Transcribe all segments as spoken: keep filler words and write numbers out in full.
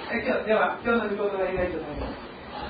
え今日では今日の御言葉を言いたいと思います。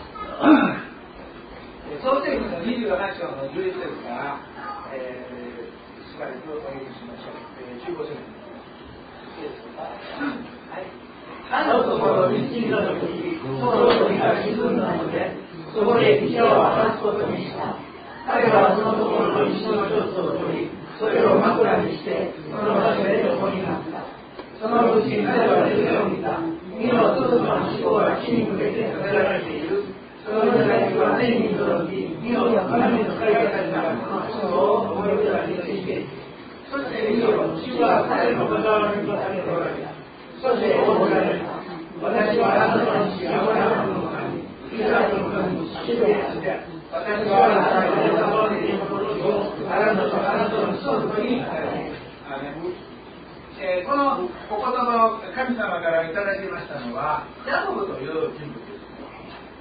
創世記のにじゅうはち章のじゅういち節から、えー、しばらくお読みしましょう。えー、じゅうご節いいですか。はい。 あのところに着いたとき、その鳥が沈んだので、そこで石を渡すことにした。彼はそのところの石の一つを取り、それを枕にして、その場所で横になった。そのうち彼は夢を見た。見のつぶの思考が木に向けて立てられている。その時は天に届き、見の鏡の使い方になるこの人を思い出られていて、そして見よ、主は彼の傍らに立たれておられた。そして仰せられた。私はあなたの父アブラハムの神、イザクの神、主である。私はあなたの守っていることをあなたとあなたの子孫に与える。 えー、このお言葉を神様からいただきましたのはヤコブという人物です。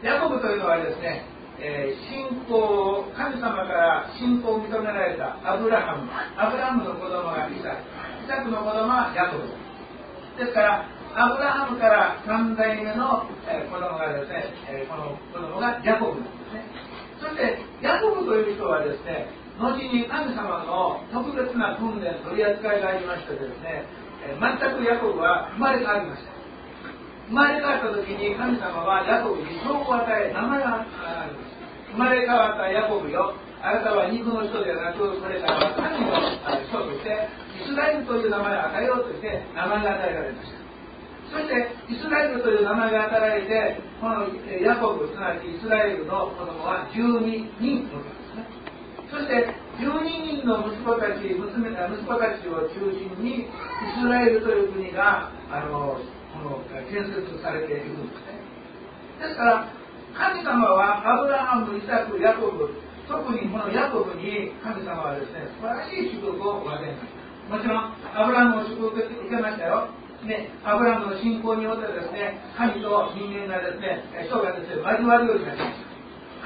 ヤコブというのはですね、えー、信仰を神様から信仰を認められたアブラハムアブラハムの子供がイサクイサクの子供はヤコブですからアブラハムからさん代目の、えー、子供がですね、えー、この子供がヤコブなんですね。そしてヤコブという人はですね、後に神様の特別な訓練取り扱いがありましてですね、えー、全くヤコブは生まれ変わりました。生まれ変わった時に神様はヤコブに称号を与え、名前があります。生まれ変わったヤコブよ、あなたは肉の人ではなく、それからは神の人としてイスラエルという名前を与えようとして名前が与えられました。そしてイスラエルという名前が与えられて、このヤコブ、すなわちイスラエルの子供はじゅうににんおったんですね。そしてじゅうににんの息子たち、娘息子たちを中心にイスラエルという国があのこの建設されているんですね。ですから神様はアブラハム、イサク、ヤコブ、特にこのヤコブに神様はですね、素晴らしい祝福をお与えになった。もちろんアブラハムを祝福受けましたよ。ね、アブラハムの信仰によってですね、神と人間がですね、人がですね、交わるようになりました。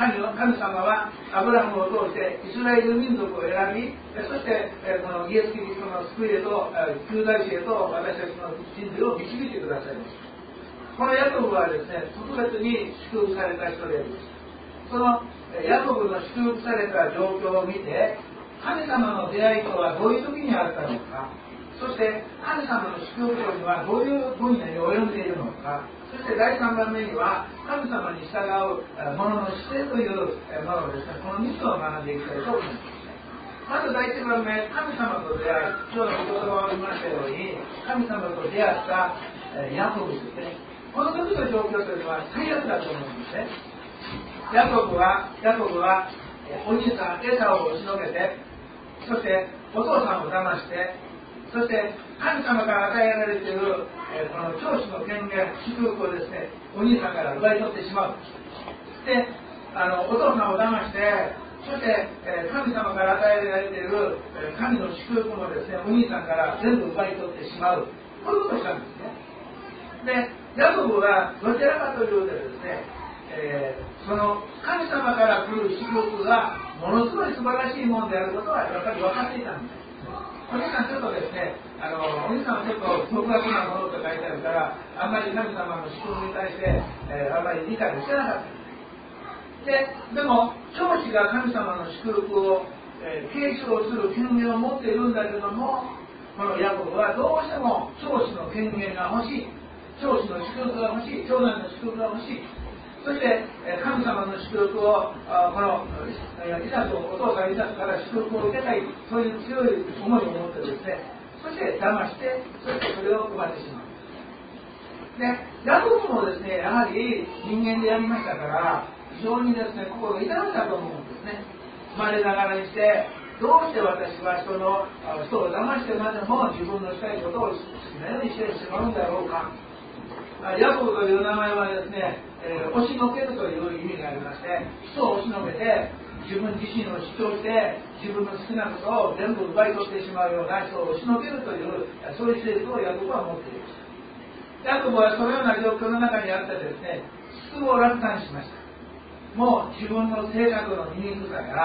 神の神様はアブラハムを通してイスラエル民族を選び、そしてこのイエス・キリストの救いへと救済主へと私たちの人類を導いてくださいました。このヤコブはですね、特別に祝福された人であります。そのヤコブの祝福された状況を見て、神様の出会いとはどういう時にあったのか、そして神様の祝福にはどういう分野に及んでいるのか、そしてだいさんばんめには神様に従う者の姿勢というものをですね、このみっつを学んでいきたいと思います。まずだいいちばんめ、神様と出会い、今日の言葉を見ましたように、神様と出会ったヤコブですね。この時の状況というのは最悪だと思うんですね。ヤコブは、ヤコブはお兄さんエサを押しのけて、そしてお父さんを騙して、そして神様から与えられている、えー、この長子の権限、祝福をですね、お兄さんから奪い取ってしまう。で、あのお父さんを騙して、そして、えー、神様から与えられている、えー、神の祝福もですね、お兄さんから全部奪い取ってしまう。こういうことをしたんですね。で、ヤコブはどちらかというとですね、えー、その神様から来る祝福がものすごい素晴らしいものであることはやっぱり分かっていたんです。お兄さんちょっとですね、あのお兄さんはちょっと独学なものと書いてあるから、あんまり神様の祝福に対して、えー、あんまり理解をしてなかった。で、でも長子が神様の祝福を、えー、継承する権限を持っているんだけども、このヤコブはどうしても長子の権限が欲しい、長子の祝福が欲しい、長男の祝福が欲しい、そして、えー、神様の祝福をあこの、えー、イサクお父さんイサクから祝福を受けたい、そういう強い思いを持ってですね、そして騙して、そしてそれを奪ってしまう。で、ヤコブもですね、やはり人間でやりましたから、非常にですね、心が痛めたと思うんですね。生まれながらにして、どうして私は人の人を騙してまでも自分のしたいことを好きなようにしてしまうんだろうか。ヤコブという名前はですね、えー、押しのけるという意味がありまして、人を押しのけて自分自身を主張して自分の好きなことを全部奪い取ってしまうような人を押しのけるというそういう性質をヤコブは持っていました。ヤコブはそのような状況の中にあってですね、質を落胆しました。もう自分の性格の醜さや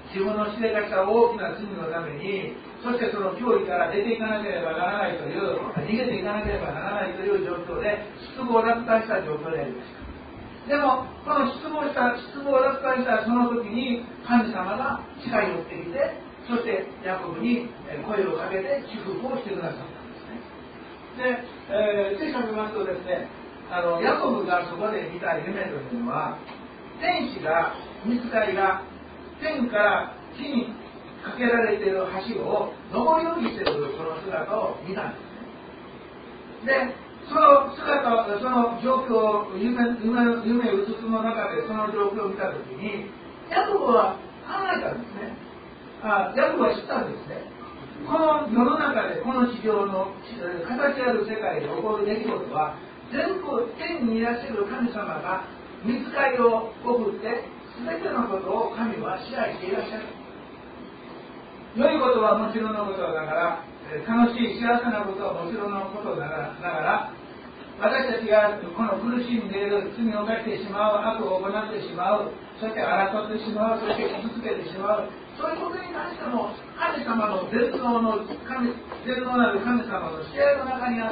自分のしでかした大きな罪のために、そしてその教義から出ていかなければならないという、逃げていかなければならないという状況で失望落胆した状況でありました。でもこの失望した失望落胆したその時に神様が近寄ってきて、そしてヤコブに声をかけて祝福をしてくださったんですね。で、えー、聖書を見ますとですね、あのヤコブがそこで見た夢というのは、天使が御使いが天から地にかけられている橋を登り降りしているその姿を見たんですね。で、その姿、その状況を夢、夢、夢うつつの中でその状況を見たときに、ヤコブは考えたんですね。あ、ヤコブは知ったんですね。この世の中で、この地上の形ある世界で起こる出来事は、全部天にいらっしゃる神様が御使いを送って、すべてのことを神は支配していらっしゃる。良いことはもちろんのことだから、楽しい幸せなことはもちろんのことだから、私たちがこの苦しんでいる罪を犯してしまう、悪を行ってしまう、そして争ってしまう、そして傷つけてしまう、そういうことに関しても神様の全能の神全能なる神様の支配の中にあって、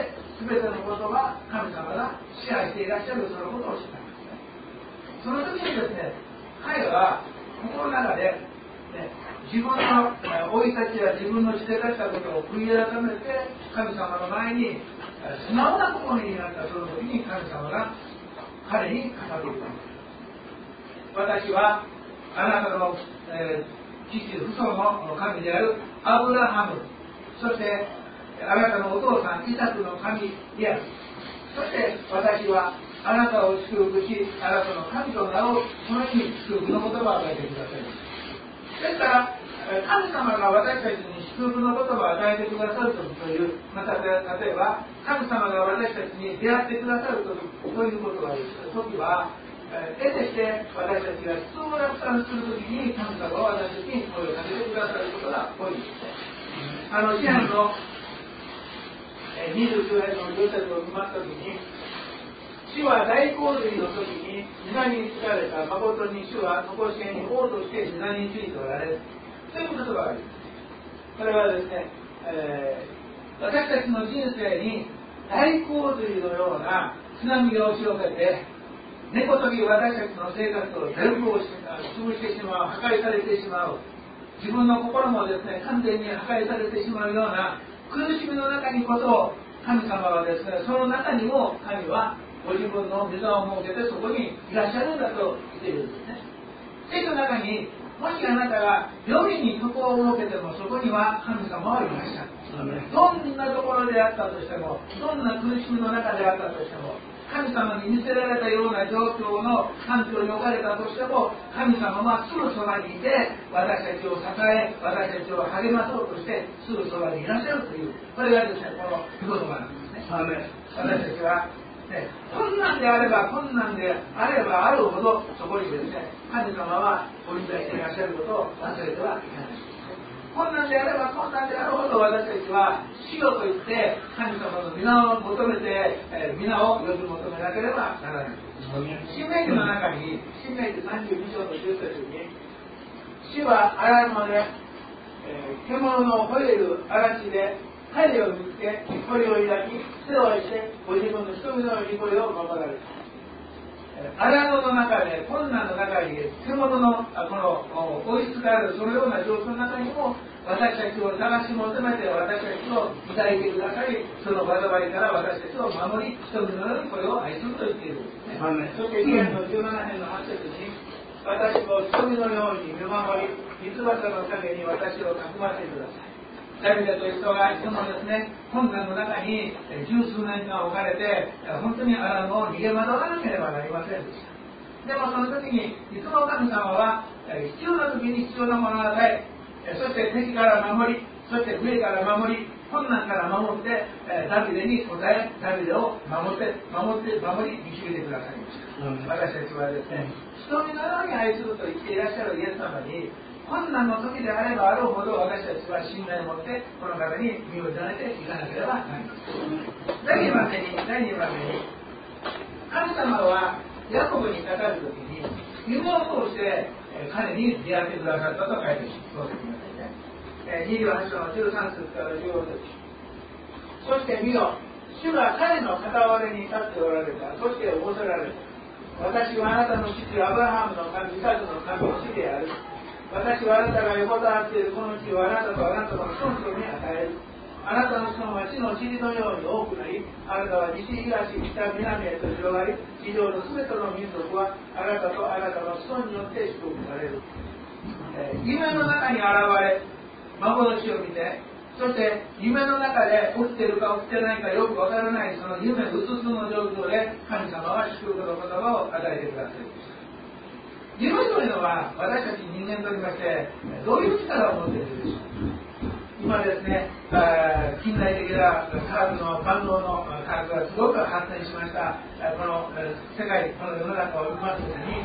全てのことは神様が支配していらっしゃる、そのことを知ったんですね。その時にですね、彼は心の中で、ね、自分の生い立ちや自分のして出したことを悔い改めて神様の前に素直な心になったその時に、神様が彼に語っていたんです。私はあなたの、えー、父父祖の神であるアブラハム、そしてあなたのお父さんイサクの神である。そして私はあなたを祝福し、あなたの神となろう、その意味祝福の言葉を与えてください。ですから神様が私たちに祝福の言葉を与えてくださるという、また例えば神様が私たちに出会ってくださるということが時は、得てして私たちが失望落胆するときに神様が私たちに声をかけてくださることが多いんですね。あの詩篇のにじゅうきゅう編のじゅう節を見ますときに、主は大洪水の時に皆に疲れた、誠に主は常しえに王として皆についておられるという言葉があります。これはですね、えー、私たちの人生に大洪水のような津波が押し寄せて、根こそぎ私たちの生活を全部を潰してしまう、破壊されてしまう、自分の心もですね、完全に破壊されてしまうような苦しみの中にこそ、神様はですね、その中にも神はご自分の御座を設けてそこにいらっしゃるんだと言っているんですね。聖書の中に、もしあなたが夜に床を設けてもそこには神様はいらっしゃる。どんなところであったとしても、どんな苦しみの中であったとしても、神様に見せられたような状況の環境に置かれたとしても、神様はすぐそばにいて私たちを支え、私たちを励まそうとしてすぐそばにいらっしゃるという、これがですね、この御言葉なんですね。私たちはね、困難であれば困難であればあるほど、そこにですね、神様はおり出していらっしゃることを忘れてはいけない。困難であれば困難であるほど、私たちは死よと言って神様の皆を求めて、えー、皆を呼び求めなければならない。新明記の中に、新明記さんじゅうに章のじゅっ節に、死は荒野で、えー、獣の吠える嵐で針を見つけ、これを抱き、世話して、ご自分の瞳のようにこれを守られた。荒野の中で、困難の中に、獣のこの追いつかれるそのような状況の中にも、私たちを探し求めて、私たちを抱いてくださり、その災いから私たちを守り、瞳のようにこれを愛すると言っているんですね。そして詩篇のじゅうなな編のはち節に、私を瞳のように見守り、三つ葉の陰に私をかくまってください。ダビデという人がいつもですね、困難の中に十数年間置かれて、本当に荒野を逃げ惑わなければなりませんでした。でもその時に、いつも神様は必要な時に必要なものを与え、そして敵から守り、そして上から守り、困難から守って、ダビデに応え、ダビデを守って、守って、守り、導いてくださいました。私たちはですね、瞳のように愛すると言っていらっしゃるイエス様に、困難の時であればあるほど私たちは信頼を持ってこの方に身を委ねていかなければなりません。第二番目に、第二番目に、神様はヤコブに語る時に夢を通して、 彼に出会ってくださったと書いてそうですね。にじゅうはち章のじゅうさん節からじゅうご節。そして見よ、主が彼の片割れに立っておられた。そして仰せられた。私はあなたの父アブラハムの神、イサクの神の父である。私はあなたが横たわっているこの地をあなたとあなたの子孫に与える。あなたの子孫は地の塵のように多くなり、あなたは西、東、北、南へと広がり、地上のすべての民族はあなたとあなたの子孫によって祝福される。えー、夢の中に現れ、幻を見て、そして夢の中で起きているか起きてないかよくわからないその夢うつつの状況で神様は祝福の言葉を与えてください。夢というのは私たち人間といいましてどういう力を持っているでしょう。今ですね、近代的な科学の万能の科学がすごく発展しましたこの世界、この世の中を見ますように、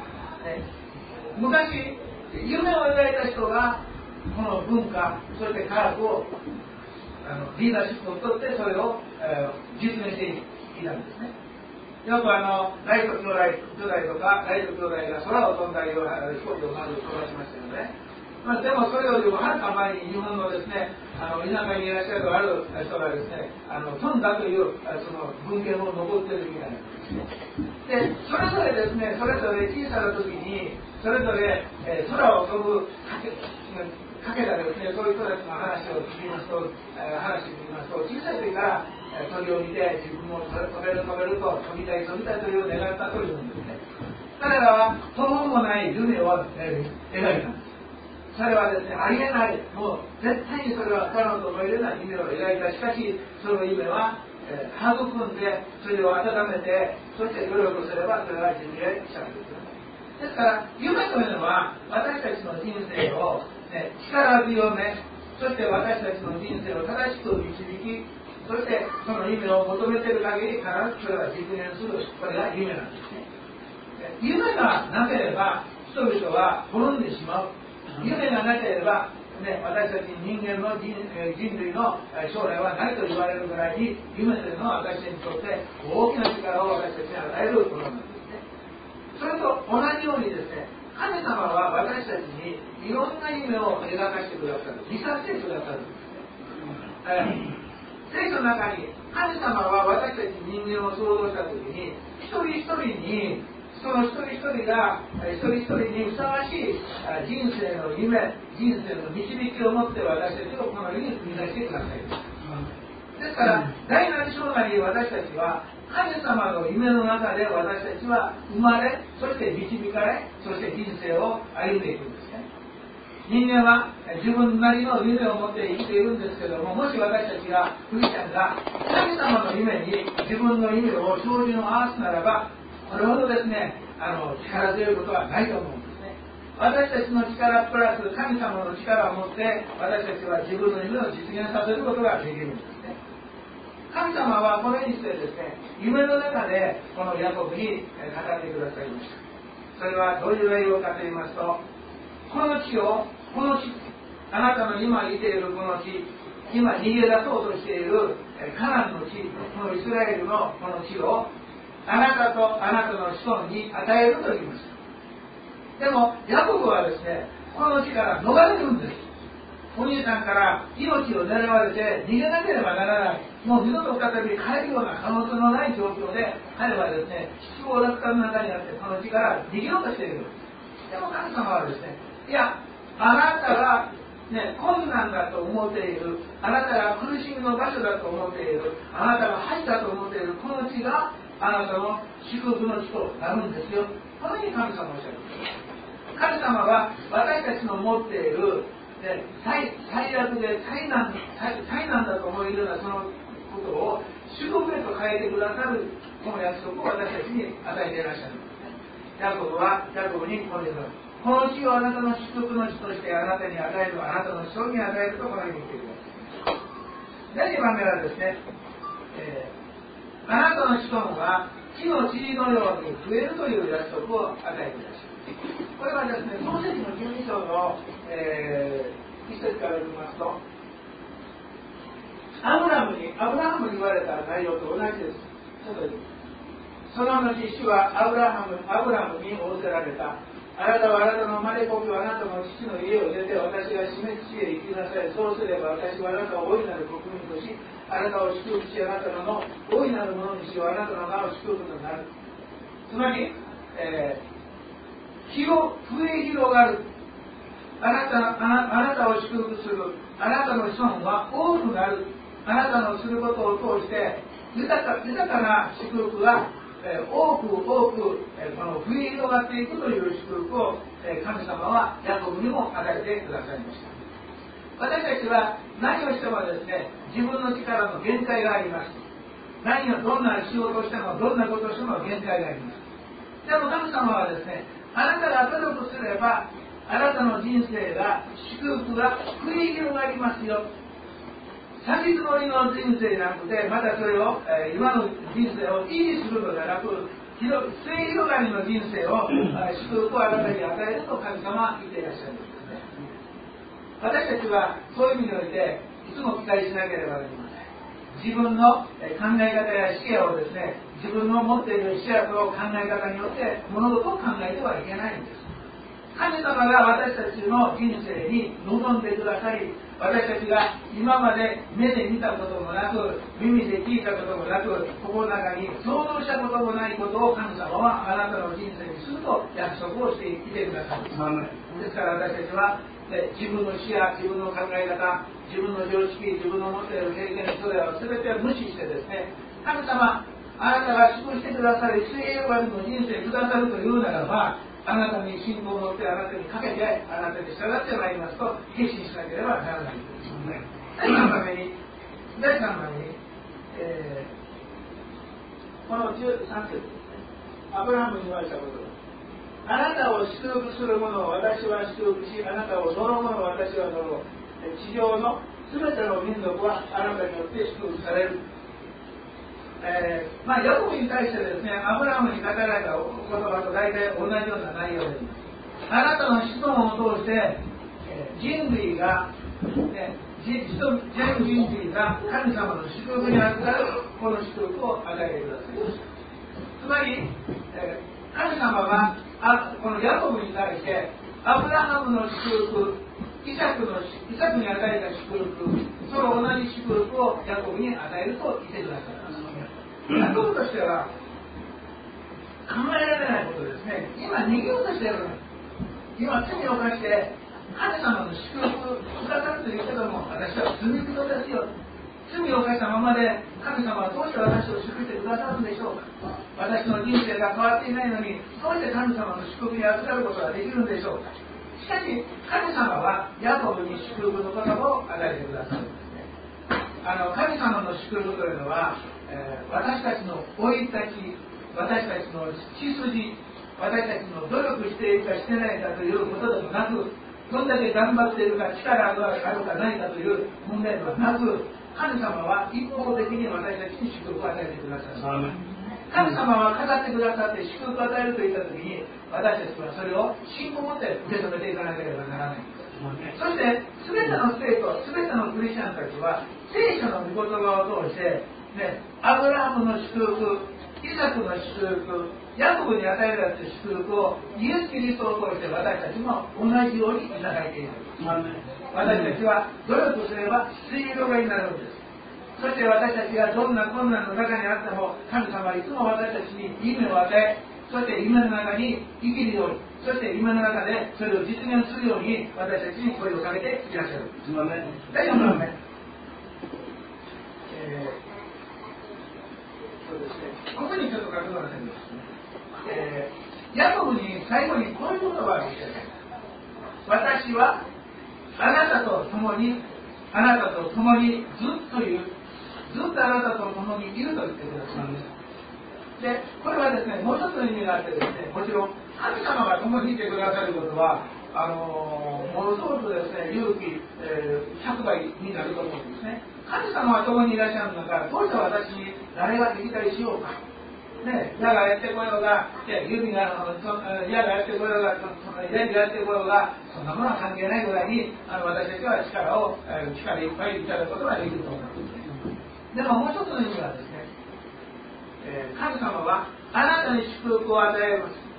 昔夢を描いた人がこの文化、そして科学をあのリーダーシップを取ってそれを、えー、実現していたんですね。よくあのライト兄弟兄弟とかライト兄弟が空を飛んだり飛行機をまず飛ばしましたよね。まあ、でもそれよりもはるか前に日本のですねあの田舎にいらっしゃるある人がですねあの飛んだというその文献も残っているみたいなんですね。でそれぞれですねそれぞれ小さな時にそれぞれ、えー、空を飛ぶかけたですね、そういう人たちの話を聞きますと、えー、話を聞きますと、小さい時から、えー、鳥を見て自分も飛べる飛べると飛びたい飛びたいという願ったというんですね。彼らは途方もない夢を、えー、描いたんです。それはですね、ありえない、もう絶対にそれは不可能と思えるような夢を描いた。しかし、その夢は、えー、育んで、それを温めて、そして努力すれば、それは実現したんです。ですから、夢というのは私たちの人生をね、力強め、そして私たちの人生を正しく導き、そしてその夢を求めている限り必ずそれは実現する、これが夢なんですね。夢がなければ人々は滅んでしまう。夢がなければ、ね、私たち人間の 人, 人類の将来はないと言われるぐらいに夢というのは私たちにとって大きな力を私たちに与えるものなんです。それと同じようにですね、神様は私たちにいろんな夢を描かせてくださる、見させてくださるんですね。聖書の中に神様は私たち人間を創造したときに一人一人にその一人一人が一人一人にふさわしい人生の夢、人生の導きを持って私たちをこの世に生み出してください。ですから第七章内に私たちは神様の夢の中で私たちは生まれ、そして導かれ、そして人生を歩んでいくんですね。人間は自分なりの夢を持って生きているんですけども、もし私たちがクリスチャンが神様の夢に自分の夢を照準を合わすならば、これほどですね、あの力強いことはないと思うんですね。私たちの力プラス神様の力を持って私たちは自分の夢を実現させることができるんですね。神様はこれにしてですね、夢の中でこのヤコブに語ってくださいました。それはどういう内容かと言いますと、この地を、この地、あなたの今いているこの地、今逃げ出そうとしているカナンの地、このイスラエルのこの地をあなたとあなたの子孫に与えると言いました。でもヤコブはですね、この地から逃れるんです。お兄さんから命を狙われて逃げなければならない、もう二度と再び帰るような可能性のない状況で彼はですね、失望落胆の中にあってこの地から逃げようとしている。でも神様はですね、いや、あなたが、ね、困難だと思っている、あなたが苦しみの場所だと思っている、あなたが恥だと思っているこの地があなたの祝福の地となるんですよ。このように神様はおっしゃる。神様は私たちの持っているで 最, 最悪で最 難, 最, 最難だと思えるようなそのことを祝福へと変えてくださるこの約束を私たちに与えていらっしゃるんですね。ヤコブはヤコブにこのように、この地をあなたの祝福の地としてあなたに与える、あなたの子孫に与えるとこのように言ってください。第にばんめはですね、えー、あなたの子孫は地の塵のように増えるという約束を与えていらっしゃる。これはですね、創世記のじゅうに章の、えー、一節から見ますと、アブラムに、アブラハムに言われた内容と同じです。ちょっとその後、主はアブラハム、アブラムに仰せられた。 あなたはあなたの生まれ故郷、あなたの父の家を出て、私が示す地へ行きなさい。そうすれば私はあなたを大いなる国民とし、あなたを祝福し、あなたの大いなるものにしよう。あなたの名を祝福となる。つまり、えー、広増え広がる。あなたあな、あなたを祝福する。あなたの子孫は多くなる。あなたのすることを通して豊か、豊かな祝福がえー、多く多く、えー、この増え広がっていくという祝福を、えー、神様はヤコブにも与えてくださいました。私たちは何をしてもですね、自分の力の限界があります。何をどんな仕事をしてもどんなことをしても限界があります。でも神様はですね、あなたが努力すればあなたの人生が祝福が増え広がりますよ。先積もりの人生なくて、またそれを、えー、今の人生を維持するのではなく、末広がりの人生を、祝福をあなたに与えると神様は言っていらっしゃるんですね。私たちはそういう意味において、いつも期待しなければなりません。自分の考え方や視野をですね、自分の持っている視野と考え方によって物事を考えてはいけないんです。神様が私たちの人生に望んでくださり、私たちが今まで目で見たこともなく、耳で聞いたこともなく、心の中に想像したこともないことを神様はあなたの人生にすると約束をしていてくださいます。ですから私たちは、ね、自分の視野、自分の考え方、自分の常識、自分の持っている経験、それらを全て無視してですね、神様、あなたが祝福してくださり、末永くの人生くださるというならば、あなたに信仰を持ってあなたにかけてあなたに従ってまいりますと決心しなければならないんですね。第三番目に、第三番目に、えー、このじゅうさん節ですね。アブラハムに言われたことです。あなたを祝福する者を私は祝福し、あなたを呪う者を私は呪う。地上のすべての民族はあなたによって祝福される。えーまあ、ヤコブに対してですね、アブラハムに語られた言葉と大体同じような内容です。あなたの子孫を通して、えー、人類が、ね、全人類が神様の祝福に預かるこの祝福を与えてください。つまり、えー、神様はあこのヤコブに対してアブラハムの祝福、イサクのイサクに与えた祝福、その同じ祝福をヤコブに与えると言ってくださいます。ヤコブとしては考えられないことですね。今逃げようとしているの。今罪を犯して神様の祝福くださるというけども、私は罪人ですよ。罪を犯したままで神様はどうして私を祝福してくださるんでしょうか。私の人生が変わっていないのにどうして神様の祝福に預かることができるんでしょうか。しかし神様はヤコブに祝福の言葉を与えてくださるんですね。あの神様の祝福というのは、えー、私たちの生い立ち、私たちの血筋、私たちの努力しているかしてないかということでもなく、どんだけ頑張っているか力があるかないかという問題ではなく、神様は一方的に私たちに祝福を与えてくださる。神様は語ってくださって祝福を与えるといったときに、私たちはそれを信仰を持って受け止めていかなければならない。そして、すべての生徒、すべてのクリスチャンたちは、聖書の御言葉を通して、ね、アブラハムの祝福、イサクの祝福、ヤコブに与えられた祝福をイエス・キリストを通して私たちも同じようにいただいている。私たちは努力すれば水色がになるんです。そして私たちがどんな困難の中にあっても、神様はいつも私たちに夢を与え、そして夢の中に生きるように、そして夢の中でそれを実現するように私たちに声をかけていらっしゃる。だよなね。えーそうですね、ここにちょっと書くのが先ですね、えー、ヤコブに最後にこういう言葉を言っています。私はあなたと共にあなたと共にずっといる、ずっとあなたと共にいると言ってくださいます。でこれはですね、もう一つの意味があってですね、もちろん神様が共にいてくださることはあのー、ものすごくですね、勇気、えー、ひゃくばいになると思うんですね。神様は共にいらっしゃるのだから、どうして私に誰ができたりしようか。ね、矢がやってこようが、指が、矢がやってこようが、矢がやってこようが、そんなものは関係ないぐらいに、あの私たちは力を、力いっぱいいただくことができると思うんです。でももう一つの意味はですね、えー、神様はあなたに祝福を与えます。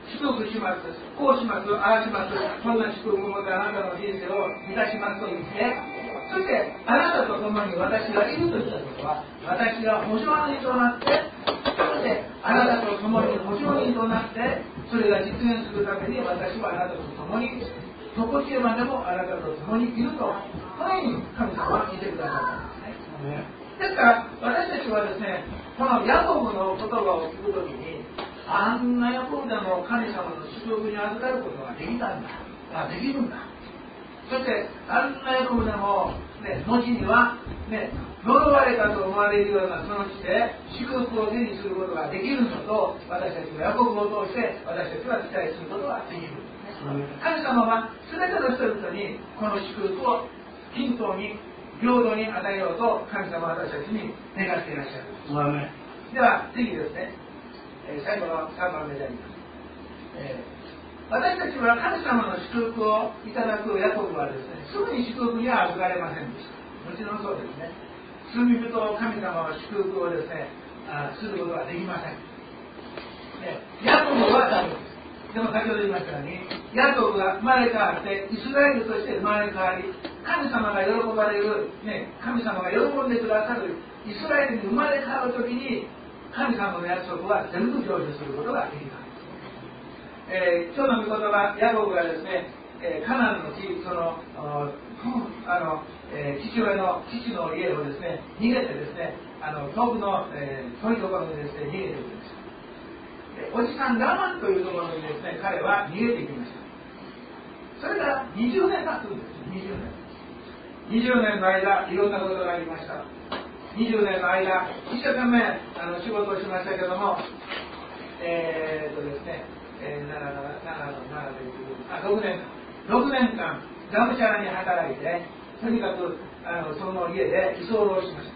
祝福します、こうします、ああします、こんな祝福を持ってあなたの人生を満たしますと言って、そしてあなたと共に私がいるとしたことは、私が保証人となって、そしてあなたと共に保証人となって、それが実現するために私はあなたと共に、どこ地へまでもあなたと共にいると、このように神様は言ってくださったんですね。ですから私たちはですね、このヤコブの言葉を聞くときに、あんなヤコブでも神様の祝福に預かることができたんだ、あ、できるんだ。そしてあんなヤコブでも、ね、後には、ね、呪われたと思われるようなその地で祝福を手にすることができるのと、私たちがヤコブを通して私たちは期待することができるんですね。神様は全ての人々にこの祝福を均等に平等に与えようと神様は私たちに願っていらっしゃるんです。では次ですね、えー、最後のさんばんめであります。えー私たちは神様の祝福をいただくヤコブはですね、すぐに祝福には預かれませんでした。もちろんそうですね。罪人を神様は祝福をですね、あすることはできません。ね、ヤコブはダメです。でも先ほど言いましたように、ヤコブが生まれ変わってイスラエルとして生まれ変わり、神様が喜ばれる、ね、神様が喜んでくださるイスラエルに生まれ変わるときに、神様の約束は全部成就することができた。えー、今日の御言葉、ヤコブがですね、えー、カナンの地、その、あの、えー、父親の父の家をですね、逃げてですね、あの遠くの、えー、遠いところにですね、逃げていきました。おじさんラマンというところにですね、彼は逃げていきました。それからにじゅうねん経つんです。にじゅうねん。にじゅうねんの間、いろんなことがありました。にじゅうねんの間、一生懸命あの仕事をしましたけども、えーっとですね、えー、なな、なな、ななであろくねんかん、ろくねんかん、がむしゃらに働いて、とにかくあのその家で居候しました。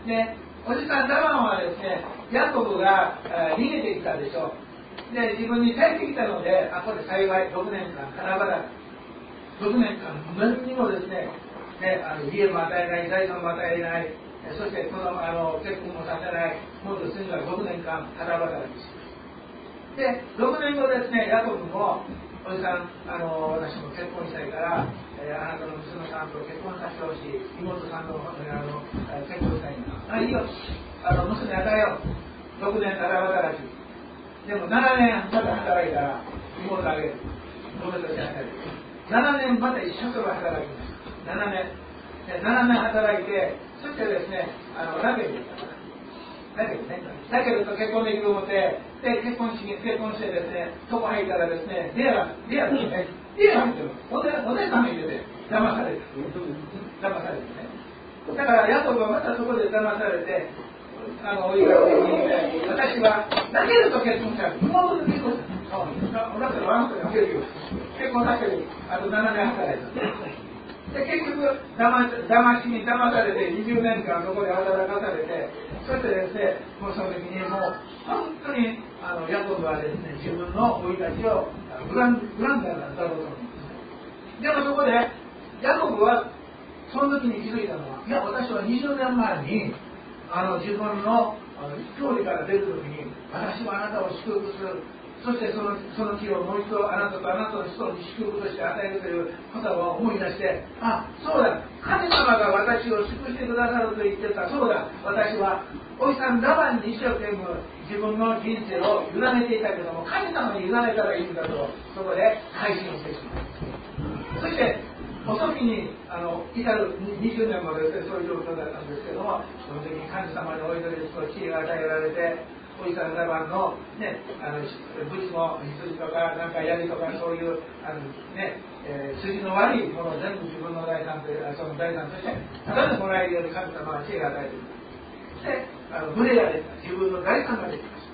で、おじさんラバンはですね、ヤコブが逃げてきたでしょう。で、自分に帰ってきたので、あ、これ幸いろくねんかん、花々、ろくねんかん、何にもですね、ね、あの家も与えない、財産も与えない、そしてこのあの結婚もさせない、もうですね、ろくねんかん、花々でした。で、ろくねんごですね、ヤコブも、おじさん、あの私も結婚したいから、えー、あなたの娘さんと結婚させてほしい、妹さんとあの結婚したいんだ。あ、いいよ、あの娘与えよう。ろくねんたら働き。でもななねんまた働いたら、妹あげる。妹として働いて。ななねんまた一生懸命働きました。ななねん。ななねん働いて、そしてですね、あのラベルでしたから。だけどね、だけどと結婚できると思って、で、結婚し、結婚してですね、そこ入ったらですね、リアル、リアルにね、リアルにお姉お姉さんが入れて、騙されて、騙されてね。だから、ヤコブはまたそこで騙されて、あの、おいから的に、私は、だけどと結婚したら、妹と結婚した。あ、だからあの人にあげるよ。結婚させる。あとななねん働いた。で結局騙し、騙しに騙されてにじゅうねんかんそこで働かされて、そしてですね、もうその時にもう本当にあのヤコブはですね、自分の生い立ちを恨んだんだろうと思うんですね。でもそこでヤコブはその時に気づいたのは、いや私はにじゅうねんまえにあの自分の教理から出る時に、私はあなたを祝福する。そしてその、その木をもう一度あなたとあなたの人に祝福として与えるという言葉を思い出して、あ、そうだ、神様が私を祝福してくださると言ってた、そうだ、私はおじさんラバンに一生懸命自分の人生を委ねていたけども、神様に委ねたらいいんだと、そこで改心してしまう。そして遅きにあの至るにじゅうねんもですね、そういう状況だったんですけども、その時に神様にお祈りすると知恵が与えられて、おじさんラバンの、ね、あの武士の羊とかなんか槍とかそういうあの、ねえー、筋の悪いものを全部自分の財産とその財産としてただでもらえるように神様は知恵が与えている。で、あの群れができた、自分の財産ができました。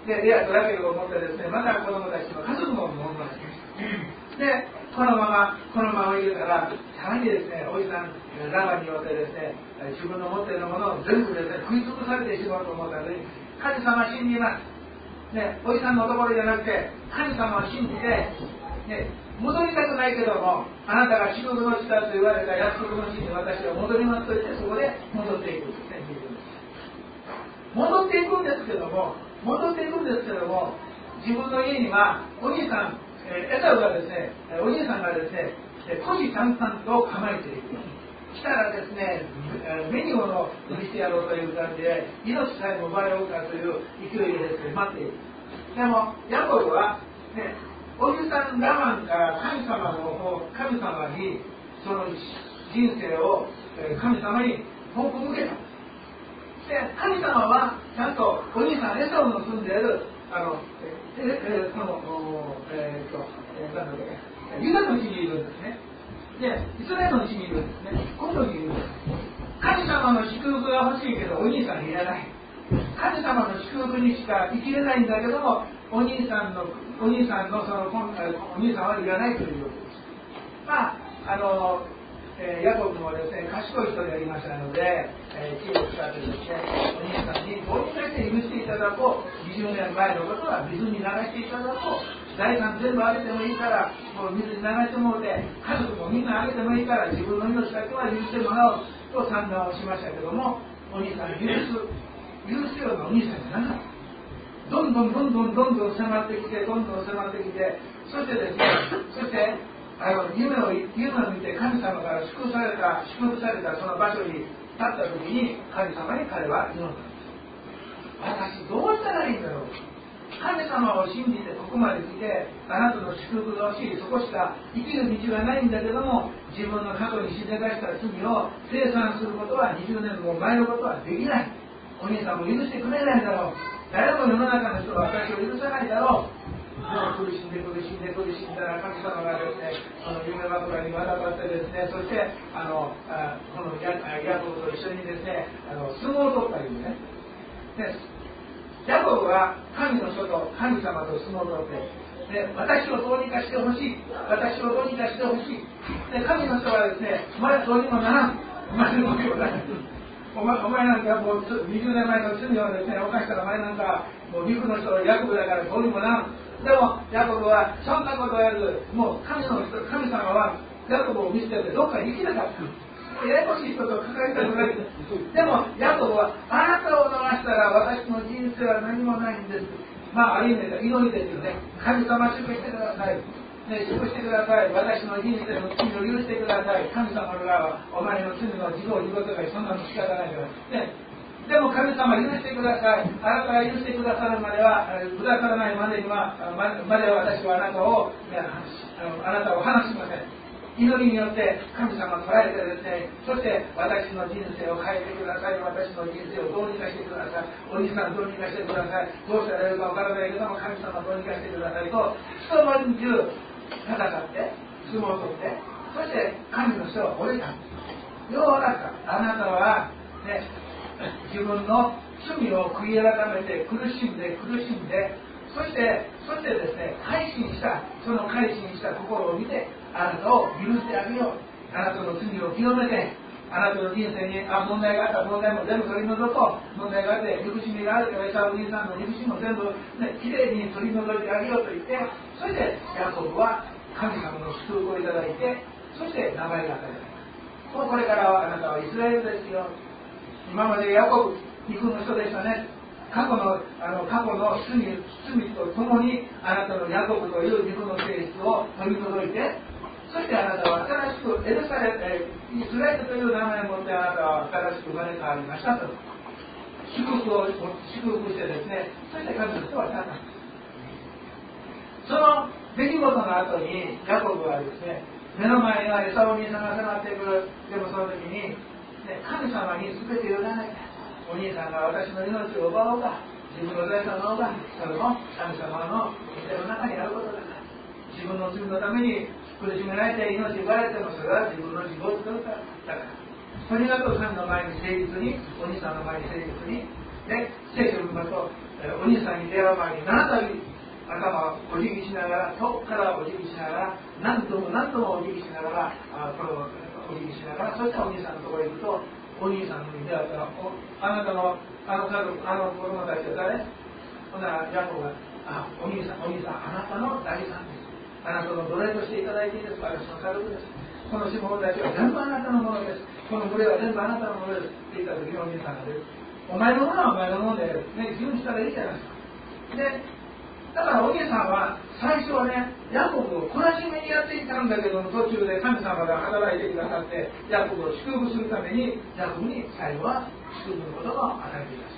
で、レアとラケルを持ってですね、また子供たちの家族も持ってきました。で、このままこのままいるから、さらにですね、おじさんラバンによってですね、自分の持っているものを全部ですね、食いつぶされてしまうと思ったので、神様は信じます、ね、おじさんのところじゃなくて神様を信じて、ね、戻りたくないけどもあなたが祝福の地だと言われた約束の地に私は戻りますと言ってそこで戻っていくんですね。戻っていくんですけども戻っていくんですけども自分の家にはお兄さん、えー、エサウがですね、お兄さんがですね、虎視眈々と構えている。来たらですね、目に物を売りしてやろうという感じで、命さえも奪われようかという勢いでですね、待っている。でも、ヤコブは、ね、おじさんラマンから神様の方、神様にその人生を神様に報告向けた。で、神様はちゃんとお兄さんエサウの住んでいるあのええこのえー、っとなんだっけユダの地にいるんですね。で、イスラエルの地にいるんですね。今度にいるんです。神様の祝福が欲しいけどお兄さんいらない。神様の祝福にしか生きれないんだけども、お兄さんのお兄さんのそのお兄さんはいらないということです。まああの。えー、ヤコブもですね、賢い人でありましたので、えー、知恵を使ってですね、お兄さんにどうにかして許していただこう、にじゅうねんまえのことは水に流していただこう、財産全部あげてもいいから、もう水に流してもらって、家族もみんなあげてもいいから、自分の命だけは許してもらおうと算段をしましたけども、お兄さん、許す、許すようなお兄さんじゃなかった。どんどんどんどんどんどん迫ってきて、どんどん迫ってきて、そしてですね、そして、あの夢を夢を見て神様から祝福された祝福されたその場所に立った時に神様に彼は祈った。私どうしたらいいんだろう。神様を信じてここまで来てあなたの祝福が欲しい、そこしか生きる道がないんだけども、自分の過去にしでかした罪を清算することはにじゅうねんも前のことはできない。お兄さんも許してくれないだろう。誰も世の中の人は私を許さないだろう。苦しんで苦しんで苦しんだら神様がですね、この夢枕にわたってですね、そしてあのあこのヤコブと一緒にですね、あの相撲を取ったりね。で、ヤコブは神の人と神様と相撲を取って、で私をどうにかしてほしい、私をどうにかしてほしい。で神の人はですね、お前はどうにもならん、お前のことはない。お前, お前なんかもうにじゅうねんまえの罪をですね、犯したらお前なんかもう陸の人ヤコブだからどうにもならん。でもヤコブはそんなことをやる。もう神の人、神様はヤコブを見捨ててどっかに行きなかった。もうややこしいことを抱えたくない。でもヤコブはあなたを逃したら私の人生は何もないんです。まあある意味で祈りですよね。神様祝福してください。ね、祝福してください。私の人生の罪を許してください。神様がお前の罪の自業自得がそんなの仕方ないから。ね、でも神様許してください。あなたが許してくださるまでは、くださらないまでには、までは私はあなたを、あなたを離しません。祈りによって神様を捉えてですね、そして私の人生を変えてください。私の人生をどうにかしてください。お兄さんどうにかしてください。どうしたらいいかわからないけども神様どうにかしてくださいと、一晩中戦って相撲を取って、そして神の人は折れた。ようだかあなたは、ね、自分の罪を悔い改めて苦しんで苦しんで、そしてそしてですね、改心したその改心した心を見てあなたを許してあげよう。あなたの罪を清めて、あなたの人生にあ問題があった問題も全部取り除こう。問題があって憎しみがあるからエサウ兄さんの憎しみも全部ね、きれいに取り除いてあげようと言って、そしてヤコブは神様の祝福をいただいて、そして名前が与えられた。もうこれからはあなたはイスラエルですよ。今までヤコブ肉の人でしたね。過去のあの過去の罪罪とともにあなたのヤコブという肉の性質を取り除いて、そしてあなたは新しくエルサレム、イスラエルという名前を持ってあなたは新しく生まれ変わりましたと祝福を祝福してですね、そして神の人は立った。その出来事の後にヤコブはですね、目の前がエサウ兄さんが迫ってくる。でもその時に、ね、神様に全て委ねた。お兄さんが私の命を奪おうか、自分の財産を奪おうか、それも神様の手の中にあることだから。自分の罪のために苦しめられて命を奪われても、それは自分の自業自得だから。とにかく神の前に誠実に、お兄さんの前に誠実に、で聖書を見ますと、お兄さんに出会う前にななたび頭をお辞儀しながら、遠くからお辞儀しながら、何度も何度もお辞儀しながら、あこのお辞儀しながら、そしてお兄さんのところへ行くと、お兄さんに出会ったら、あなたのあの家族、あの子供たちは誰？ほなヤコブが、あ、お兄さん、お兄さん、あなたの大さんです。あなたの奴隷としていただいていいですか？私の家族です。この子供たちは全部あなたのものです。この群れは全部あなたのものです。って言った時にお兄さんが出る。お前のものはお前のもので、ね、自由にしたらいいじゃないですか。で、 だからお兄さんは最初はね、ヤコブを懲らしめにやっていたんだけども、途中で神様が働いてくださって、ヤコブを祝福するために、ヤコブに最後は祝福の言葉を与えていました。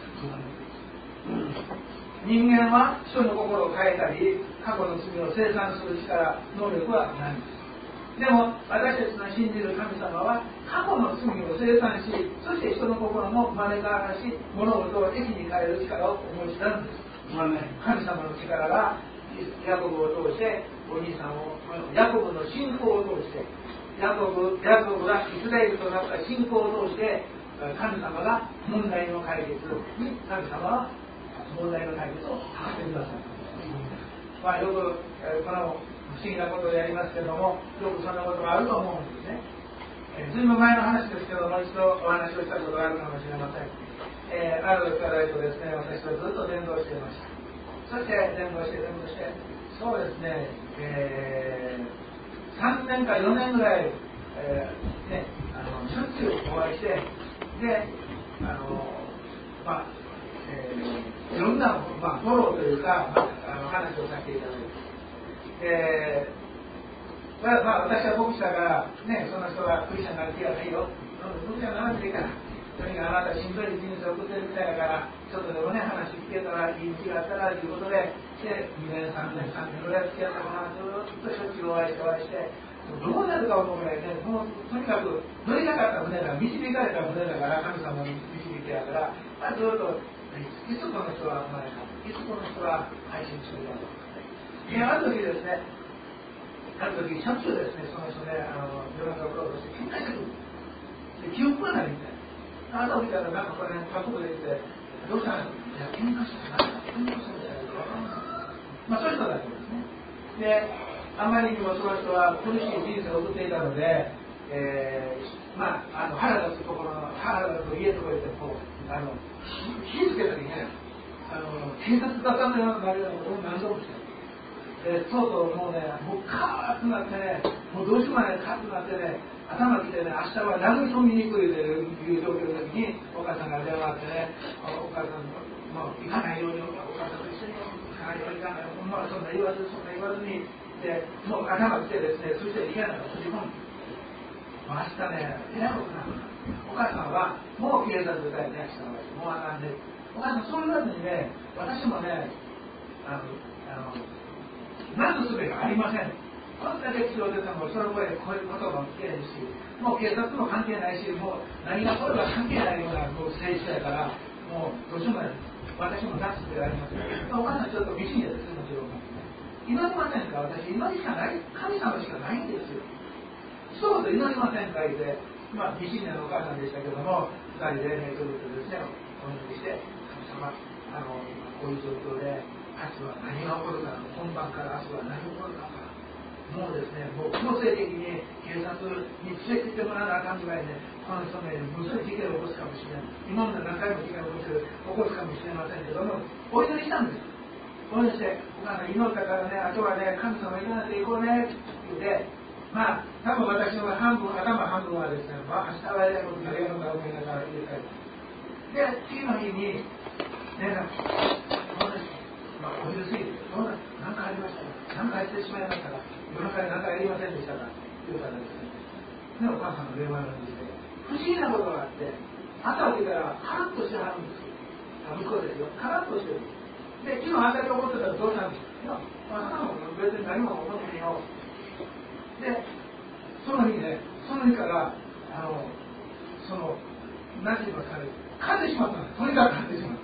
人間は人の心を変えたり、過去の罪を清算する力、能力はないんです。でも私たちの信じる神様は過去の罪を清算し、そして人の心も生まれ変わらし、物事を益に変える力をお持ちなんです。神様の力がヤコブを通してお兄さんを、ヤコブの信仰を通して、ヤコブ、ヤコブがイスラエルとなった信仰を通して神様が問題の解決に、神様は問題の解決を図ってください。まあ、よく、えー、この不思議なことをやりますけれども、よくそんなことがあると思うんですね。えー、ずいぶん前の話ですけども、一度お話をしたことがあるかもしれません。えー、ある課題とですね、私はずっと伝道していました。そして伝道して伝道して、そうですね、えー、さんねんかよねんぐらい、えーね、あのしょっちゅうお会いして、で、あのまあえー、いろんな、まあ、フォローというか、まあ、あの話をさせていただいて、えーまあ、私は牧師だから、ね、その人がクリスチャンになる気がないよ、クリスチャンにならなくていいから、とにかくあなたしんどい人生を送ってるみたいだから、ちょっとでもね、話聞けたら、いい道があったらということで、でにねん、さんねん、さんねんぐらい付き合ったかな、ずっとしょっちゅうお会いしてお会いして、どうなるか思うぐらいね、もうとにかく乗りなかった船だ、導かれた船だから、神様の導きだから、まあ、ずっと。いつこの人は生まれた、いつこの人は配信するだろう。いや、ある時ですね、ある時しょっちゅうですね、その人ね、あの夜中をプロとして喧嘩してくる。で、記憶がないみたいな。あなたを見たら、なんかこれ、家族で言って、どうしたの？いや、喧嘩してない。喧嘩してない。まあ、そういう人だったんですね。で、あまりにもその人は苦しい人生を送っていたので、えー、まあ、あの腹立つところの、腹立つ家とか言ってこう、あの火つけたりね、あの警察沙汰のようなようなことを何度もしてる。で、とうとうもうね、もうカーッとなってね、もうどうしようもないカーッとなってね、頭きてね、明日は殴り込みにくいという状況の時に、お母さんが電話あってね、お母さんもう行かないように、お母さんと一緒に行かないように、行かないように、まあ、そんな言わず、そんな言わずに、で、もう頭きてですね、そして嫌なのを閉じ込む。明日ね、えらいことなんだ。お母さんはもう警察でね、もうあかんで、お母さんそう言わずにね、私もね、あの、あのなすすべがありません。こんだけ必要でも、その声でこういう言葉も聞けないし、もう警察も関係ないし、もう何がこれが関係ないようなもう政治やから、もうどうしようもない。私もなすすべがありません。お母さんちょっと美人ですよ、もちろん。祈りませんか？私、祈りしかない、神様しかないんですよ。一言祈りませんか言って、まあ、美人なお母さんでしたけども、ふたりで目をつぶってですね、お祈りして、神様、あの、こういう状況で、明日は何が起こるか、本番から明日は何が起こるか、もうですね、もう強制的に警察に連れて行ってもらわなあかんぐらいで、この人ね、ものすごい事件を起こすかもしれない。今まで何回も事件を起こす、起こすかもしれませんけども、お祈りしたんです。お祈りして、お母さん祈ったからね、あとはね、神様に祈っていこうね、って言って、まあ、多分私の半分、頭半分はですね、まあ、明日はやることがやるのか思いながら入れたり。で、次の日に、ね、なんか、そうです。まあ、お昼過ぎて、そうだ、何かありましたか？何かしてしまいましたか？夜中に何かやりませんでしたか？言うからですね。で、お母さんの電話の時で、不思議なことがあって、朝起きたら、カラッとしてはるんですよ。向こうですよ。カラッとしてる。で、昨日あんだけ怒ってたらどうしたんですか？いや、あなたも別に何も思ってへんよ。で、その日ね、その日から、あの、その、何て言いますかね、変わってしまったんです。とにかく変わってしまった。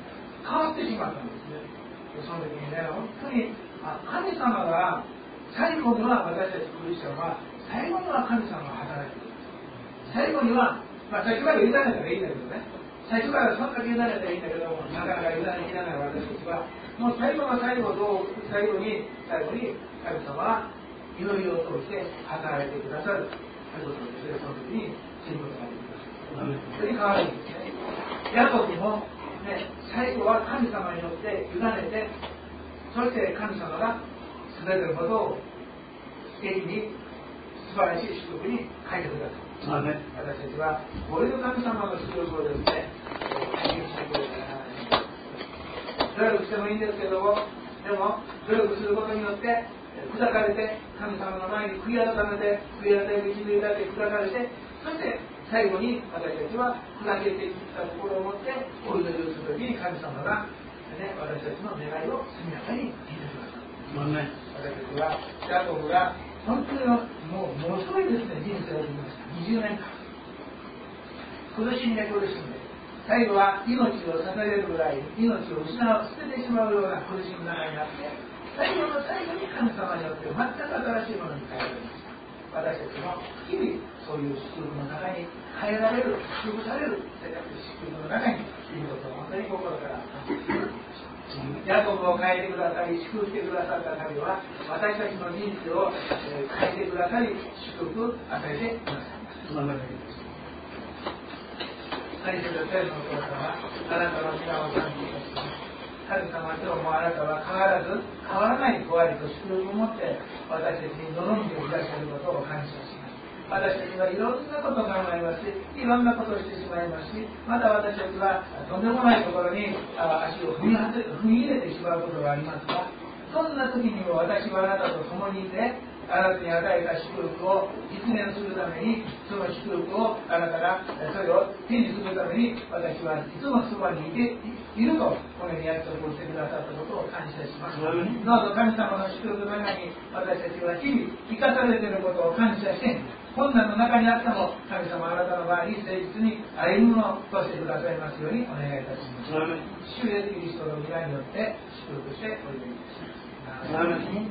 変わってしまったんですね。でその時にね、本当に、あ、神様が、最後には私たちクリスチャンは、最後には神様が働いている。最後には、まあ、最初から委ねたらいいんだけどね、最初からそんだけ委ねたらいいんだけども、なかなか委ねきらない私たちは、もう最後の最後と、最後に、最後に、神様は、祈りを通して働いてくださるということですね。その時に信仰ができます。それに変わるんですね。ヤコブも、ね、最後は神様によって委ねて、そして神様が全てのことを的に素晴らしい祝福に変えてください。私たちはこういう神様の祝福をですね、体験しなければならない。どうやってしてもいいんですけども、ででも努力することによって砕かれて、神様の前に悔い改めて、悔い改め導いたって砕かれて、そして最後に私たちは砕けていった心を持ってお祈りをするときに神様が、ね、私たちの願いを速やかに聞いてください。私たちはヤコブが本当にもうものすごいですね、人生を送りました。にじゅうねんかん苦しんで苦しんで、最後は命を捧げるぐらい命を失う、捨ててしまうような苦しみの中になって、最後の最後に神様によって全く新しいものに変えられました。私たちも日々そういう祝福の中に変えられる、祝福される祝福の中にいることを本当に心からヤコブを変えてくださり祝福してくださった神は私たちの人生を変えてくださり祝福を与えてくださいます。愛する天のお父様、あなたの皆を賛美いたします。神様、今日もあなたは変わらず変わらないご愛と祝福を持って私たちに望んでいらっしゃることを感謝します。私たちはいろんなことを考えますし、いろんなことをしてしまいますし、また私たちはとんでもないところに足を踏みはて踏み入れてしまうことがありますが、そんな時にも私はあなたと共にいて、あなたに与えた祝福を実現するために、その祝福をあなたがそれを手にするために、私はいつもそばにいているとこのように約束をしてくださったことを感謝します。どうぞ神様の祝福の中に私たちは日々生かされていることを感謝して、困難の中にあっても神様あなたの場合に誠実に歩むのとしてくださいますようにお願いいたします。主イエスキリストの皆によって祝福してお祈りいたします。